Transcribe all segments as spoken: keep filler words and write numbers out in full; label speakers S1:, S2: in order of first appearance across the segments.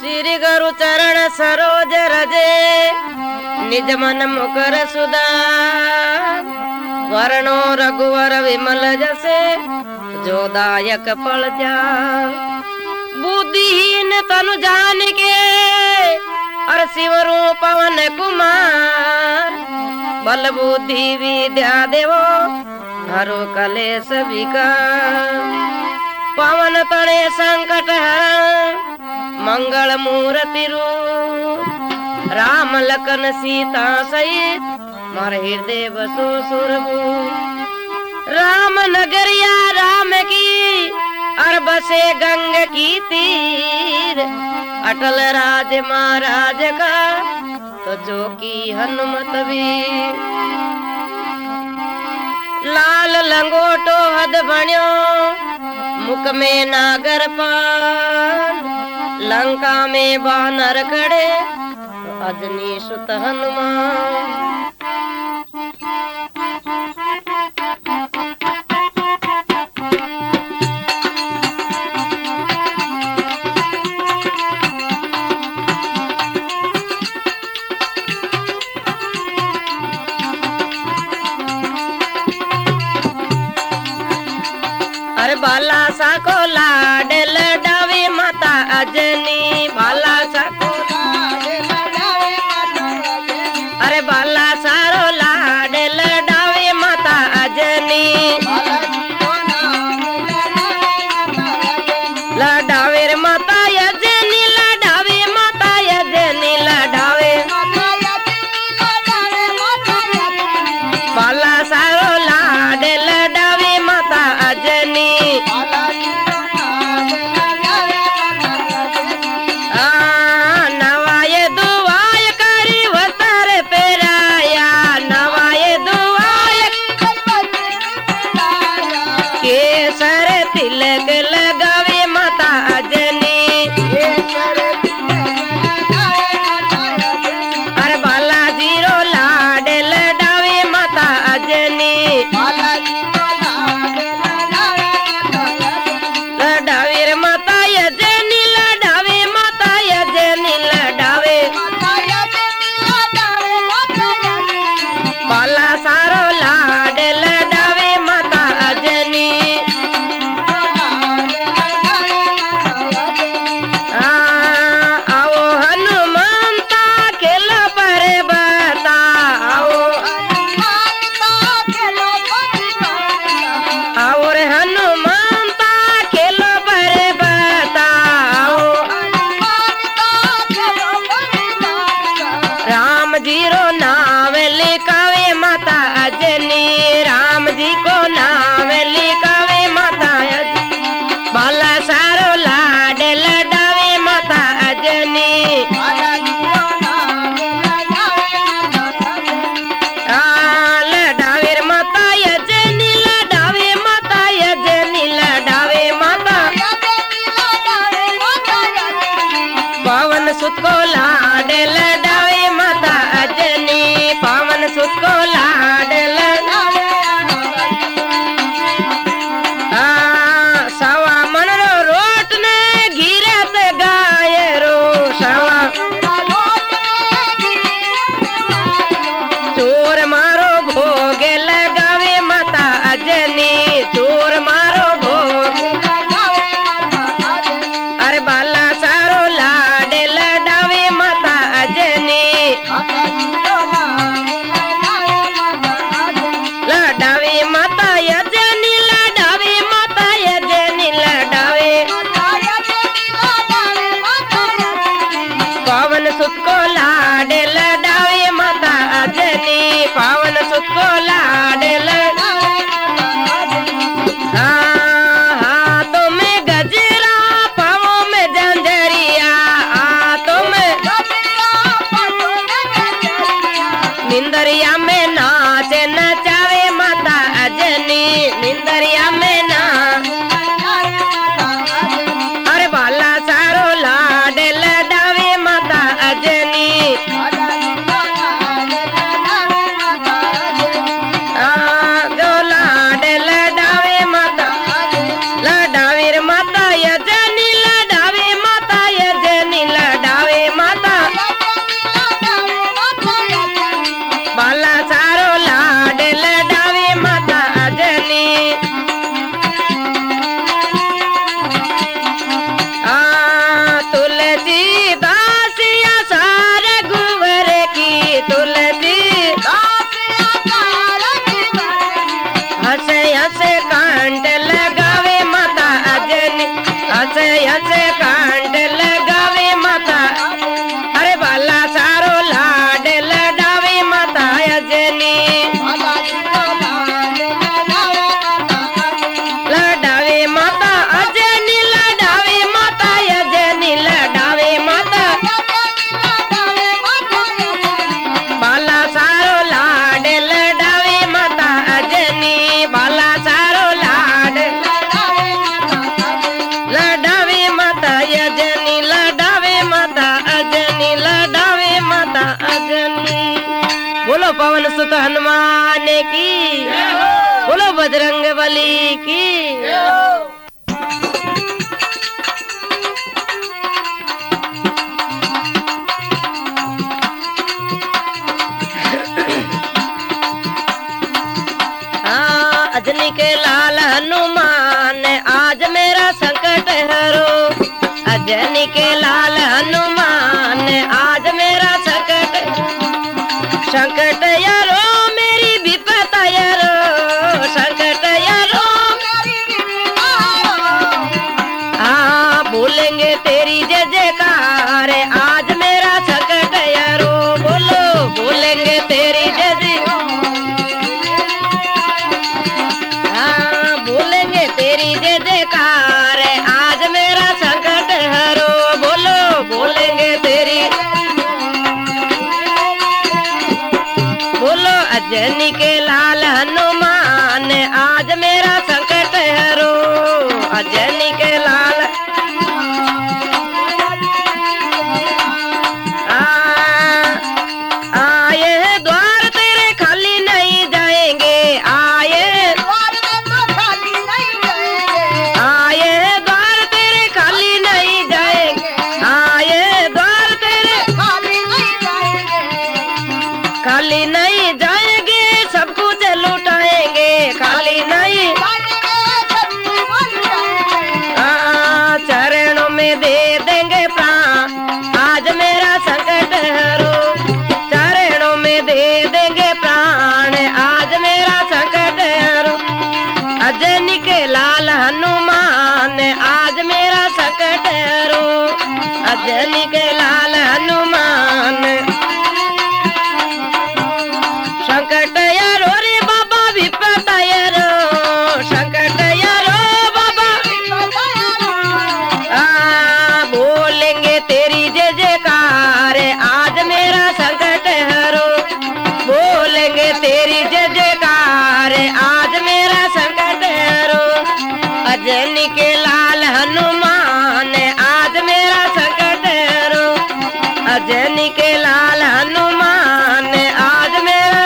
S1: श्री गुरु चरण सरोज रजे निज मन मुकर सुदार वर्णो रघुवर विमल जसे जो दायक पल जा बुद्धिहीन तनु जान के और शिवरू पवन कुमार बल बुद्धि विद्या देवो हरो कलेश विकार पवन तणे संकट हरण मंगल मूर्ति रूप राम लखन सीता सहित मार हृदय बसो सुरभू राम नगरिया राम की और बसे गंग की तीर अटल राज महाराज का तो चौकी हनुमत वीर लाल लंगोटो हद बण्यो मुख में नागर पान लंका में बानर खड़े अजनी सुत हनुमान अरे बाला सा को लाडल डावे माता अजनी बाला सा को अरे बाला सारो लाडल डावे माता अजनी लडावे रे माता अजनी लडावे माता अजनी लडावे बाला सारो लाडल डावे माता अजनी तिलक लगावे माता अजनी अरे बाला जीरो लाड लडावे माता अजनी लडावे रे माता अजनी लडावे माता अजनी लडावे बाला सारो लाड लडावे माता अजनी जीरो नाम लिखावे माता अजनी राम जी को नाम लिखावे माता अजनी बाला सारो लाड लडावे माता अजनी लडावे माता अजनी लडावे माता अजनी लडावे माता पवन सुत को लाड लडावे माता अजनी पावन सुत को लाड लडावे सवा मन रो रोट ने घिरत गाय रो सवा चोर मारो भोग लगावे माता अजनी चोर मारो भोग अरे बाला सारो लाड लडावे माता अजनी लडावे माता अजनी लडावे माता अजनी लडावे सुत हनुमान की, बोलो बजरंग बली की। अजनी के लाल हनुमान आज मेरा संकट हरो, अजनी के लाल हनुमान आज मेरा संकट, संकट यारो मेरी विपदा यारो, संकट यारो हाँ बोलेंगे तेरी जय जयकार आज मेरा संकट यारो, बोलो बोलेंगे तेरी जय जय तेरी जय जयकार आज मेरा संकट हरो, बोलो बोलेंगे तेरी, बोलो अजनी के लाल हनुमान आज मेरा संकट हरो, अजनी के लाल आए द्वार तेरे खाली नहीं जाएंगे, आए खाली नहीं जाएंगे सब कुछ लुटाएंगे, खाली नहीं हाँ चरणों में दे देंगे प्राण आज मेरा संकट हरो, चरणों में दे देंगे प्राण आज मेरा संकट हरो, अजनी के लाल हनुमान आज मेरा संकट हरो, अजनी के लाल हनुमान संकट यारो रे बाबा विपदा यारो, संकट यारो बाबा आ बोलेंगे तेरी जय जयकार आज मेरा संकट हरो, बोलेंगे तेरी जय जयकार आज मेरा संकट हरो, अजनी के लाल हनुमान आज मेरा संकट हरो, अजनी के लाल हनुमान आज मेरा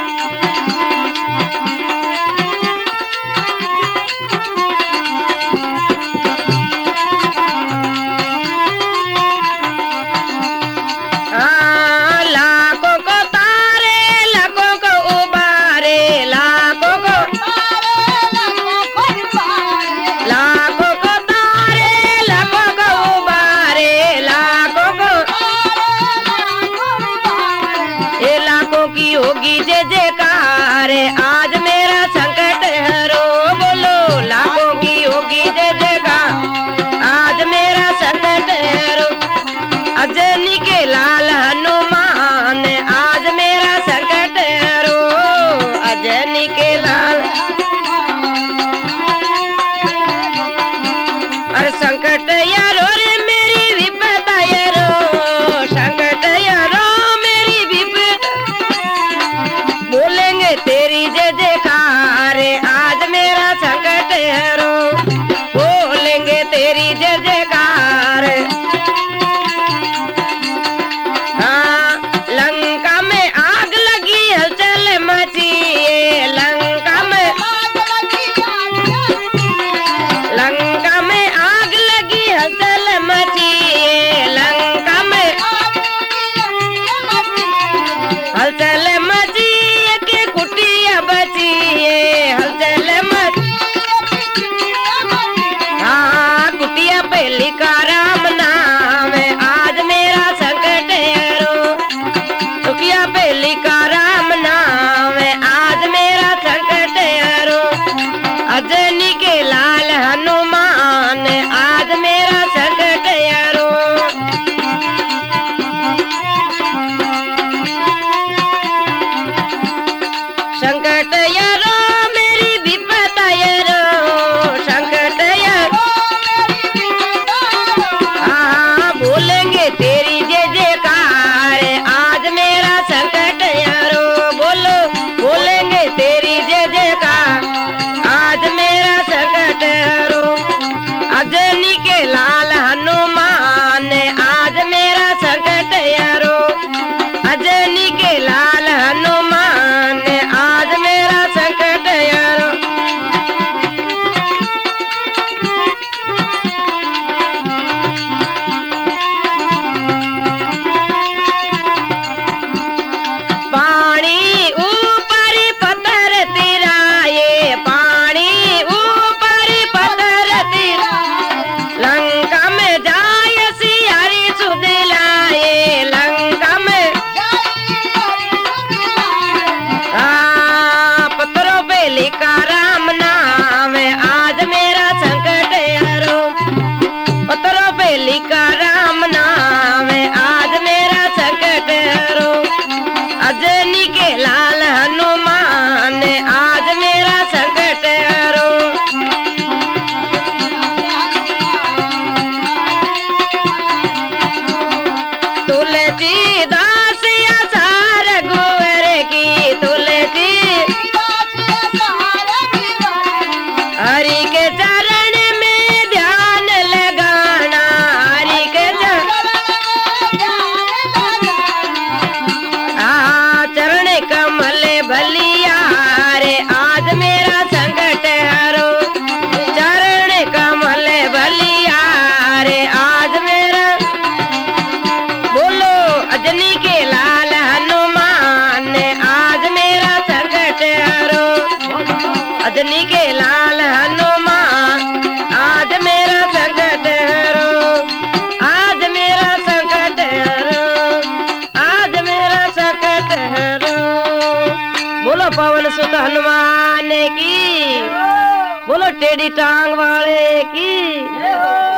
S1: लाखों को तारे लाखों को उबारे, लाखों को लाखों को तारे लाखों को उबारे, लाखों को ये लाखों की होगी जय जयकार आज मेरा संकट हरो, बोलो लाखों की होगी जय जयकार आज मेरा संकट हरो, अजनी के लाल हनुमान आज मेरा संकट हरो, अजनी के लाल अरे संकट यारो रे मेरी विपदा यारो, संकट यारो मेरी विपदा टेढ़ी टांग वाले की।